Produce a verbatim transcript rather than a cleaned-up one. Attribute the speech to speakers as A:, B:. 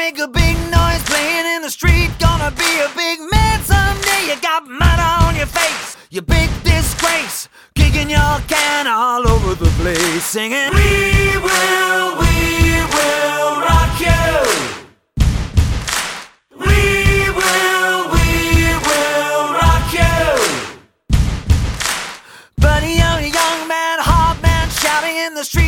A: make a big noise playing in the street. Gonna be a big man someday. You got mud on your face, you big disgrace, kicking your can all over the place, singing, we will, we will rock you. We will, we will rock you. Buddy, young, young man, hard man, shouting in the street.